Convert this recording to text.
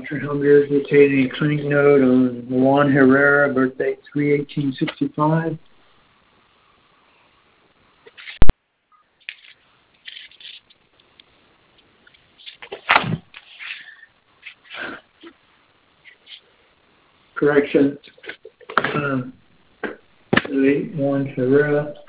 Dr. Helmbier is rotating a clinic note on Juan Herrera, birthday 3/18/65. Correction. Delete Juan Herrera.